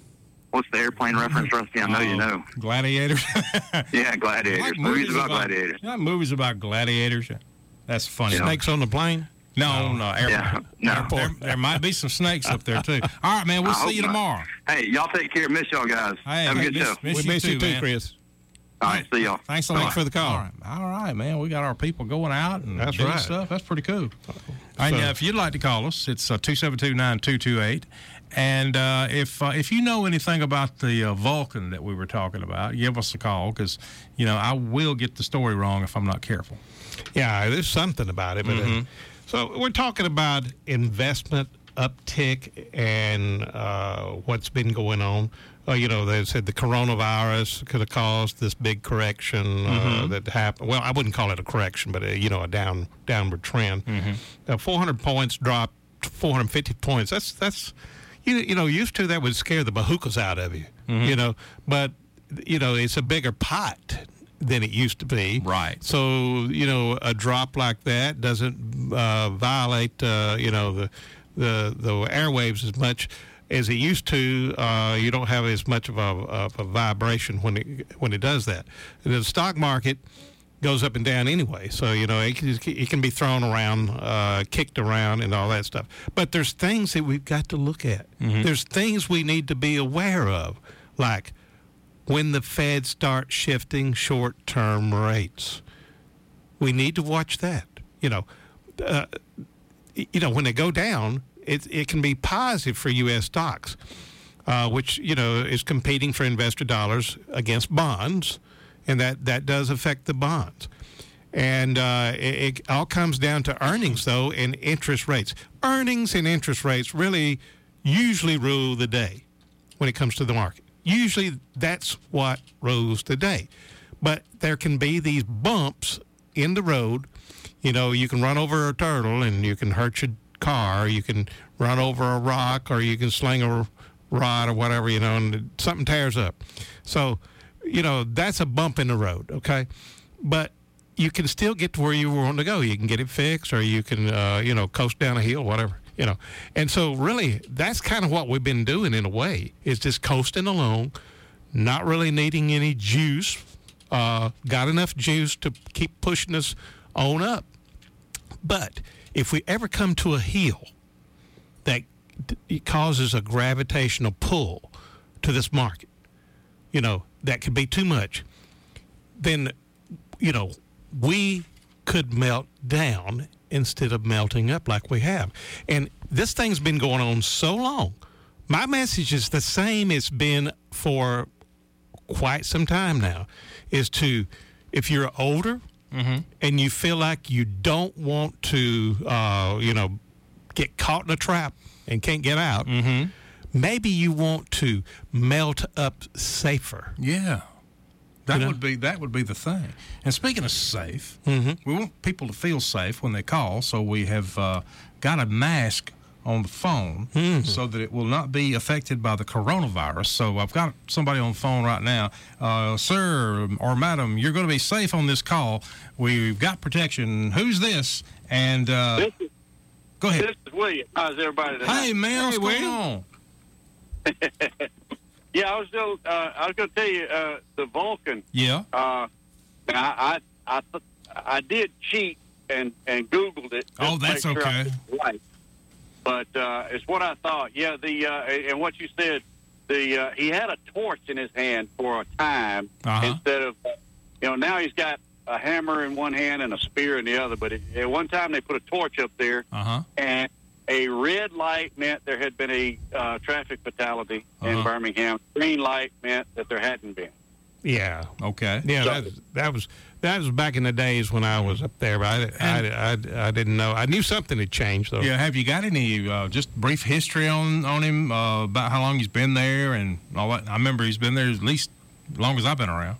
What's the airplane reference, Rusty? I know you know. Gladiators. Yeah, gladiators. Like movies about gladiators. You like movies about gladiators. That's funny. Yeah. Snakes on the plane? No, airport. Yeah, no. There might be some snakes up there too. All right, man. We'll see you tomorrow. Hey, y'all take care. Miss y'all guys. Hey, have a good show. We miss you too, Chris. All right, see y'all. Thanks a lot for the call. All right, man. We got our people going out and That's doing right. stuff. That's pretty cool. And if you'd like to call us, it's 272-9228. And if you know anything about the Vulcan that we were talking about, give us a call because, I will get the story wrong if I'm not careful. Yeah, there's something about it. But so we're talking about investment uptick and what's been going on. They said the coronavirus could have caused this big correction that happened. Well, I wouldn't call it a correction, but a downward trend. 400 points dropped, 450 points. That's used to that would scare the bahukas out of you. But it's a bigger pot than it used to be. Right. So a drop like that doesn't violate the airwaves as much as it used to. You don't have as much of a vibration when it does that. The stock market goes up and down anyway, so it can be thrown around, kicked around, and all that stuff. But there's things that we've got to look at. There's things we need to be aware of, like when the Fed starts shifting short-term rates. We need to watch that. When they go down, it can be positive for U.S. stocks, which, is competing for investor dollars against bonds, and that does affect the bonds. And it all comes down to earnings, though, and interest rates. Earnings and interest rates really usually rule the day when it comes to the market. Usually that's what rules the day. But there can be these bumps in the road. You can run over a turtle and you can hurt your car. You can run over a rock, or you can sling a rod or whatever, and something tears up. So, that's a bump in the road, okay? But you can still get to where you want to go. You can get it fixed, or you can, coast down a hill, whatever, And so really, that's kind of what we've been doing in a way, is just coasting along, not really needing any juice, got enough juice to keep pushing us on up. But if we ever come to a hill that causes a gravitational pull to this market, that could be too much, then, we could melt down instead of melting up like we have. And this thing's been going on so long. My message is the same it's been for quite some time now, is to, if you're older, and you feel like you don't want to, get caught in a trap and can't get out, maybe you want to melt up safer. Yeah. That would be the thing. And speaking of safe, we want people to feel safe when they call, so we have got a mask on the phone so that it will not be affected by the coronavirus. So I've got somebody on the phone right now. Sir or madam, you're going to be safe on this call. We've got protection. Who's this? And go ahead. This is William. How's everybody tonight? Hey, man, what's going on? Yeah, I was going to tell you the Vulcan. Yeah. I did cheat and Googled it. Oh, that's sure okay. Right. But it's what I thought. Yeah, and what you said, he had a torch in his hand for a time instead of, now he's got a hammer in one hand and a spear in the other. But at one time they put a torch up there, and a red light meant there had been a traffic fatality in Birmingham. Green light meant that there hadn't been. Yeah. Okay. Yeah, that was back in the days when I was up there. But I didn't know. I knew something had changed, though. Yeah. Have you got any just brief history on him about how long he's been there and all that? I remember he's been there at least as long as I've been around.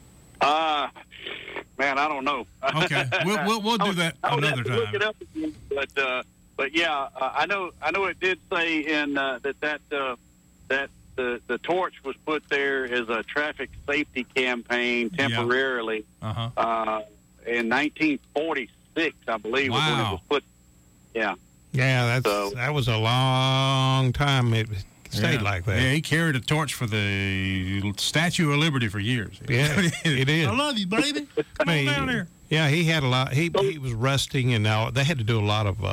Man, I don't know. Okay. We'll do that another time. Look it up again, but yeah, I know it did say in that the torch was put there as a traffic safety campagn temporarily in 1946, I believe, was when it was put. Yeah. Yeah, that was a long time. stayed like that. Yeah, he carried a torch for the Statue of Liberty for years. Yeah, he did. I love you, baby. Come on down here. Yeah, he had a lot. He was rusting, and now they had to do a lot of.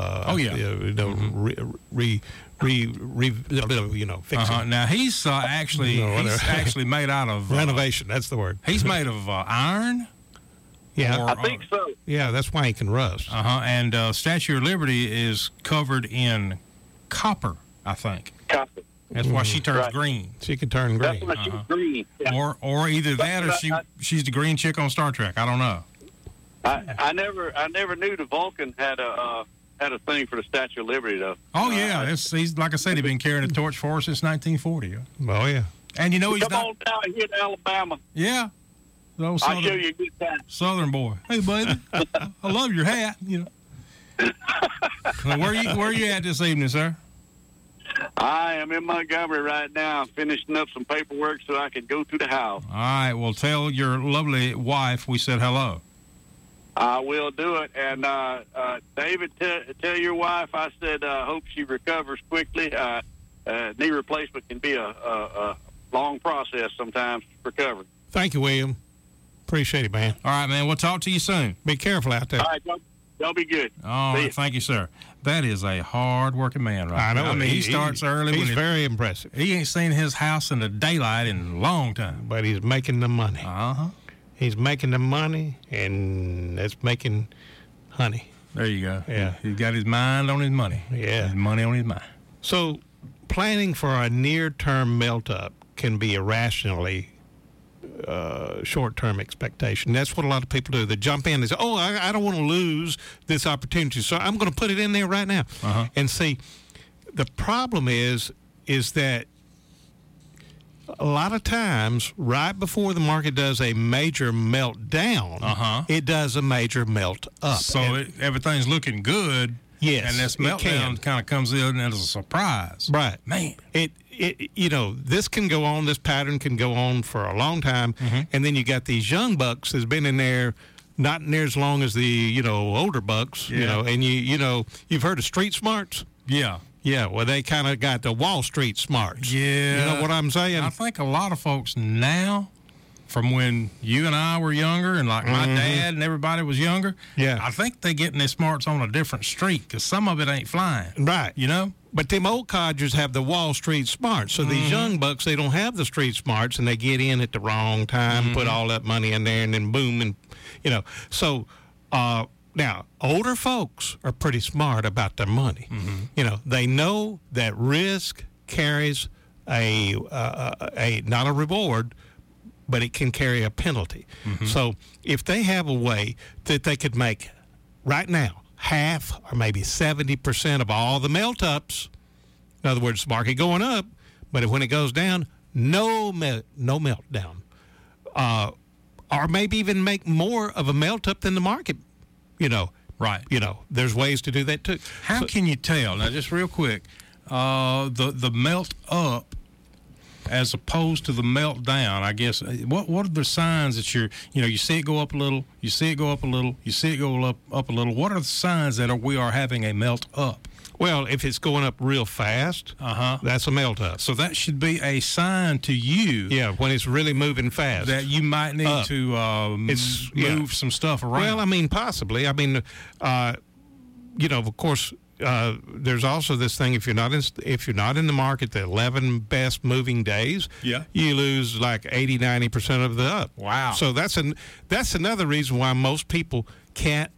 Fixing. Now he's actually made out of renovation. That's the word. He's made of iron. Yeah, I think so. Yeah, that's why he can rust. And Statue of Liberty is covered in copper, I think. Copper. That's why she turns green. She can turn green. That's why she's green. Yeah. Or either that or she's the green chick on Star Trek. I don't know. I never knew the Vulcan had a thing for the Statue of Liberty though. Oh yeah, he's like I said, he's been carrying a torch for us since 1940. Oh yeah. And he's Come not. on down here to Alabama. Yeah. I'll show you a good time. Southern boy. Hey, buddy. I love your hat. Well, where you at this evening, sir? I am in Montgomery right now, finishing up some paperwork so I can go to the house. All right. Well, tell your lovely wife we said hello. I will do it. And David, tell your wife I said hope she recovers quickly. Knee replacement can be a long process sometimes, recovery. Thank you, William. Appreciate it, man. All right, man. We'll talk to you soon. Be careful out there. All right, y'all be good. All right, thank you, sir. That is a hard-working man, right? I know. I mean, he starts early. He's very impressive. He ain't seen his house in the daylight in a long time. But he's making the money. Uh-huh. He's making the money, and that's making honey. There you go. Yeah. He's got his mind on his money. Yeah. His money on his mind. So planning for a near-term melt-up can be irrationally short-term expectation. That's what a lot of people do. They jump in and say, I don't want to lose this opportunity, so I'm going to put it in there right now. Uh-huh. And see, the problem is that a lot of times, right before the market does a major meltdown, it does a major melt up. So everything's looking good. Yes, and this meltdown kind of comes in as a surprise. Right. Man. This can go on, this pattern can go on for a long time, and then you got these young bucks that's been in there not near as long as the, older bucks, and you've heard of street smarts? Yeah. Yeah, well, they kind of got the Wall Street smarts. Yeah. You know what I'm saying? I think a lot of folks now, from when you and I were younger and like my dad and everybody was younger, I think they getting their smarts on a different street because some of it ain't flying. Right. You But them old codgers have the Wall Street smarts. So these young bucks, they don't have the street smarts, and they get in at the wrong time, put all that money in there, and then boom, and, So now, older folks are pretty smart about their money. They know that risk carries a not a reward, but it can carry a penalty. So if they have a way that they could make right now half or maybe 70% of all the melt-ups, in other words, the market going up, but when it goes down, no meltdown, or maybe even make more of a melt-up than the market, Right. There's ways to do that too. How can you tell? Now, just real quick, the melt up as opposed to the meltdown, I guess, what are the signs that you see it go up a little, you see it go up a little, you see it go up a little. What are the signs that we are having a melt up? Well, if it's going up real fast, that's a melt up. So that should be a sign to you. Yeah, when it's really moving fast. That you might need to move some stuff around. Well, I mean, possibly. I mean, of course, there's also this thing, if you're not in the market the 11 best moving days, you lose like 80-90% of the up. Wow. So that's another reason why most people can't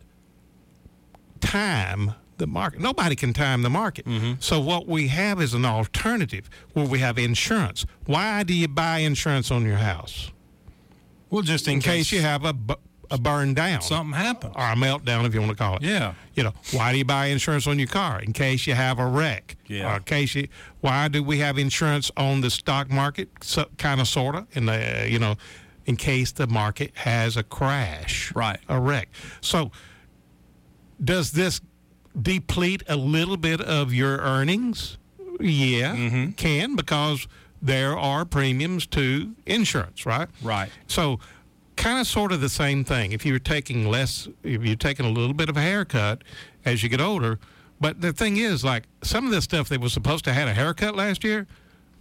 time the market. Nobody can time the market. So what we have is an alternative where we have insurance. Why do you buy insurance on your house? Well, just in case you have a burn down. Something happens. Or a meltdown, if you want to call it. Yeah. Why do you buy insurance on your car? In case you have a wreck. Yeah. Or why do we have insurance on the stock market? Kind of, sort of. In case the market has a crash. Right. A wreck. So does this deplete a little bit of your earnings? Yeah, can, because there are premiums to insurance, right? Right. So kind of sort of the same thing. If you're taking a little bit of a haircut as you get older, but the thing is, like, some of this stuff that was supposed to have had a haircut last year,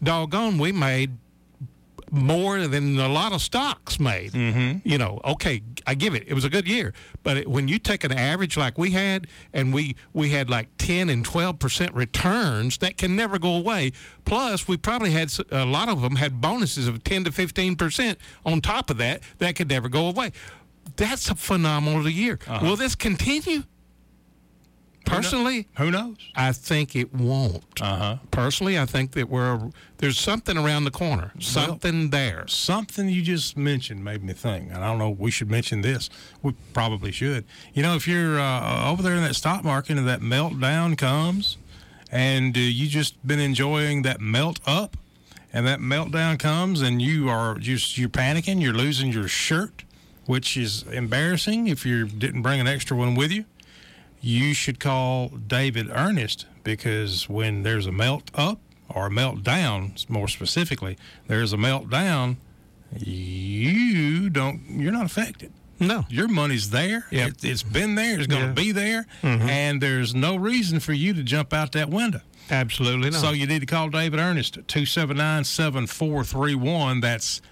doggone, we made more than a lot of stocks made. You know, okay, I give it. It was a good year. But when you take an average like we had, and we had like 10 and 12% returns, that can never go away. Plus, we probably had a lot of them had bonuses of 10 to 15% on top of that. That could never go away. That's a phenomenal year. Will this continue? Personally, who knows? I think it won't. Personally, I think that there's something around the corner, something there. Something you just mentioned made me think, and I don't know if we should mention this. We probably should. You know, if you're over there in that stock market and that meltdown comes, and you just been enjoying that melt up, and that meltdown comes, and you're panicking, you're losing your shirt, which is embarrassing if you didn't bring an extra one with you. You should call David Ernest, because when there's a melt up or a meltdown, more specifically, there's a meltdown, you're not affected. No. Your money's there. Yep. It's been there. It's going to be there. And there's no reason for you to jump out that window. Absolutely not. So you need to call David Ernest at 279-7431. That's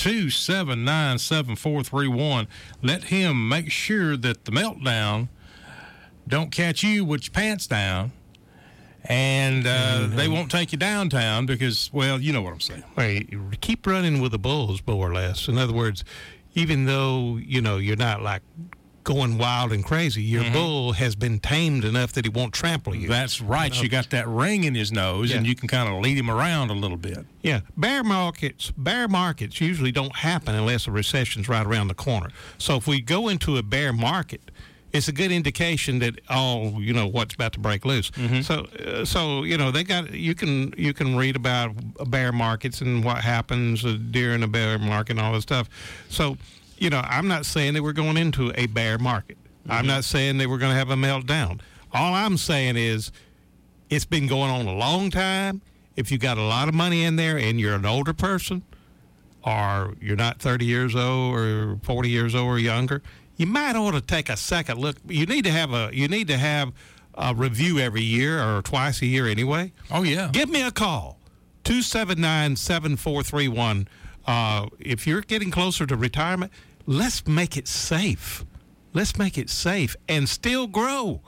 279-7431. Let him make sure that the meltdown don't catch you with your pants down, and they won't take you downtown because, well, you know what I'm saying. Wait, keep running with the bulls, more or less. In other words, even though, you know, you're not like going wild and crazy, your bull has been tamed enough that he won't trample you. That's right. You got that ring in his nose, and you can kind of lead him around a little bit. Yeah. Bear markets usually don't happen unless a recession's right around the corner. So if we go into a bear market, it's a good indication that what's about to break loose. So you know, you can read about bear markets and what happens during a bear market and all this stuff. So, you know, I'm not saying that we're going into a bear market. I'm not saying that we're going to have a meltdown. All I'm saying is it's been going on a long time. If you got a lot of money in there and you're an older person, or you're not 30 years old or 40 years old or younger, you might ought to take a second look. You need to have a review every year or twice a year anyway. Oh, yeah. Give me a call, 279-7431. If you're getting closer to retirement, let's make it safe. Let's make it safe and still grow.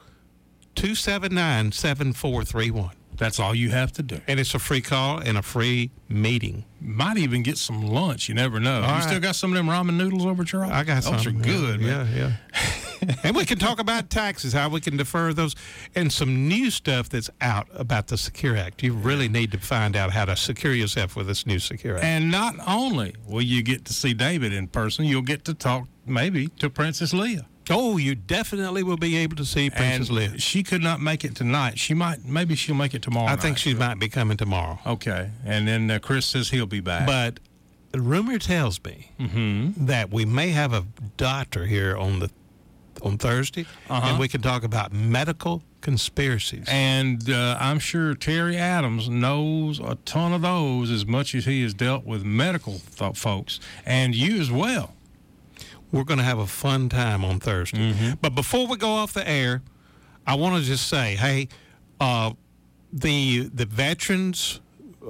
279-7431. That's all you have to do. And it's a free call and a free meeting. Might even get some lunch. You never know. You still got some of them ramen noodles over at your office? I got some. Those are good, man. Yeah. And we can talk about taxes, how we can defer those, and some new stuff that's out about the Secure Act. You really need to find out how to secure yourself with this new Secure Act. And not only will you get to see David in person, you'll get to talk maybe to Princess Leia. Oh, you definitely will be able to see Princess Leia. She could not make it tonight. Maybe she'll make it tomorrow. I think she might be coming tomorrow. Okay. And then Chris says he'll be back. But the rumor tells me that we may have a doctor here on Thursday, and we can talk about medical conspiracies. And I'm sure Terry Adams knows a ton of those, as much as he has dealt with medical folks, and you as well. We're going to have a fun time on Thursday. But before we go off the air, I want to just say, hey, the Veterans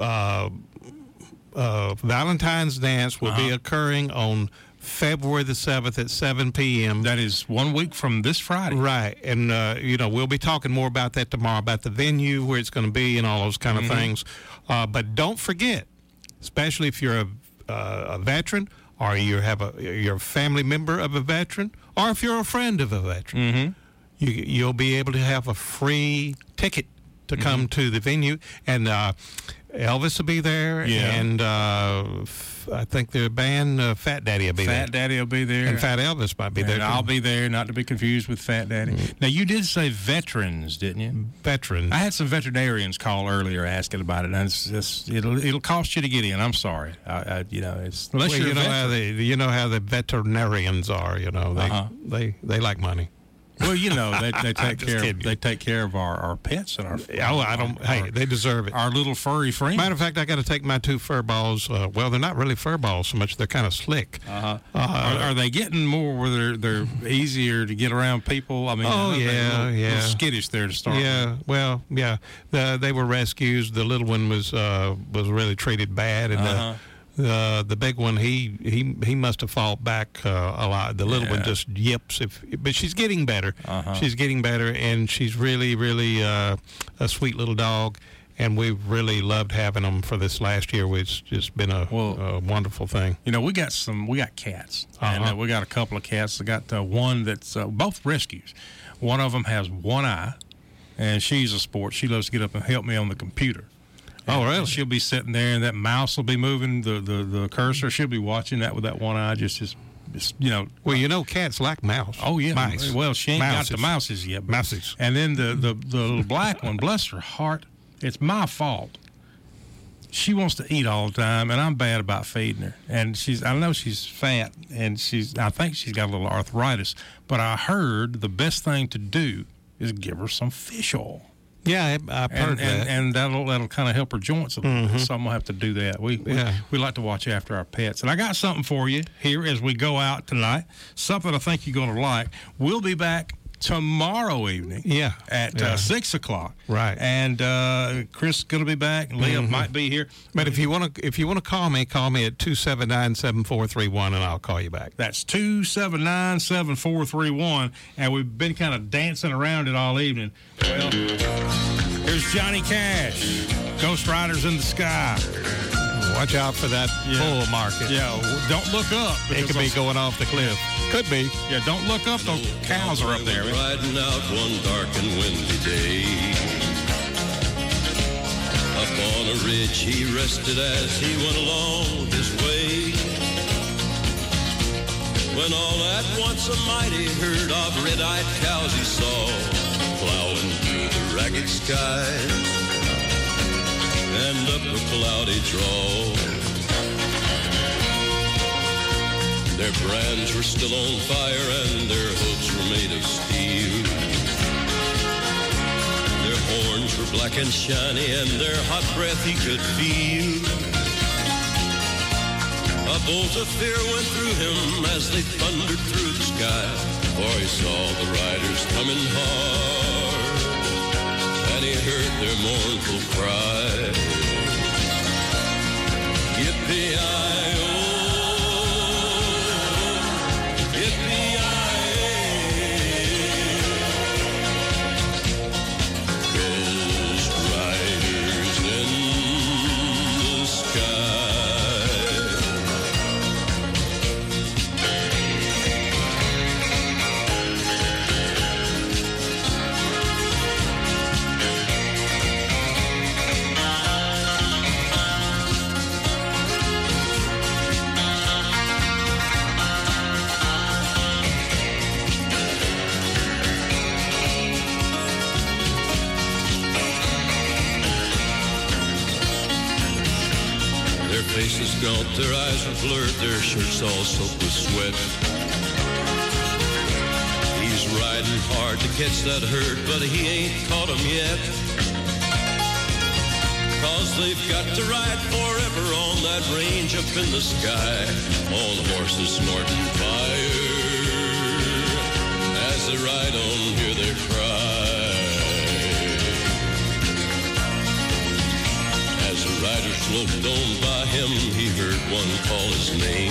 Valentine's Dance will be occurring on February the 7th at 7 p.m. That is 1 week from this Friday. Right. And, we'll be talking more about that tomorrow, about the venue, where it's going to be and all those kind of things. But don't forget, especially if you're a veteran, or you're a family member of a veteran, or if you're a friend of a veteran, you'll be able to have a free ticket to come to the venue. And Elvis will be there, and I think the band Fat Daddy will be there. Fat Daddy will be there. And Fat Elvis might be there, too. I'll be there, not to be confused with Fat Daddy. Now, you did say veterans, didn't you? Veterans. I had some veterinarians call earlier asking about it, and it'll cost you to get in. I'm sorry. It's unless you know how the veterinarians are. They like money. Well, you know, they take care. They take care of our pets and our. They deserve it. Our little furry friends. Matter of fact, I got to take my 2 fur balls. Well, they're not really fur balls so much; they're kind of slick. Are they getting more where they're easier to get around people? I mean, yeah. A little skittish there to start. Yeah, with. well, yeah. They were rescues. The little one was really treated bad, and the big one he must have fought back a lot. The little one just yips. But she's getting better. She's getting better, and she's really, really a sweet little dog. And we've really loved having them for this last year. It's just been a wonderful thing. You know, we got cats, and we got a couple of cats. I got one that's both rescues. One of them has one eye, and she's a sport. She loves to get up and help me on the computer. Oh, really? She'll be sitting there, and that mouse will be moving the cursor. She'll be watching that with that one eye, just you know. Well, you know, cats like mouse. Oh yeah, mice. Well, she ain't got the mouses yet. Mouses. And then the little black one, bless her heart, it's my fault. She wants to eat all the time, and I'm bad about feeding her. And I know she's fat, and I think she's got a little arthritis. But I heard the best thing to do is give her some fish oil. Yeah, I've heard that. And that'll kind of help her joints a little bit, so I'm going to have to do that. We like to watch after our pets. And I got something for you here as we go out tonight, something I think you're going to like. We'll be back tomorrow evening at 6 o'clock. Right. And Chris is going to be back, and Leah might be here. But if you want to call me at 279-7431, and I'll call you back. That's 279-7431, and we've been kind of dancing around it all evening. Well, here's Johnny Cash, Ghost Riders in the Sky. Watch out for that bull market. Yeah, don't look up. It could be going off the cliff. Could be. Yeah, don't look up. Those cows are up there. Riding out one dark and windy day. Up on a ridge he rested as he went along his way. When all at once a mighty herd of red-eyed cows he saw plowing through the ragged skies and up a cloudy draw. Their brands were still on fire and their hooves were made of steel. Their horns were black and shiny and their hot breath he could feel. A bolt of fear went through him as they thundered through the sky, for he saw the riders coming hard, and he heard their mournful cry. Yippee-yi-oh, yippee-yi-ay, Ghost Riders in the sky. Their faces gaunt, their eyes were blurred, their shirts all soaked with sweat. He's riding hard to catch that herd, but he ain't caught 'em yet. 'Cause they've got to ride forever on that range up in the sky, on horses snorting fire. As they ride on, hear their cry. As the rider sloped on by him, he heard one call his name.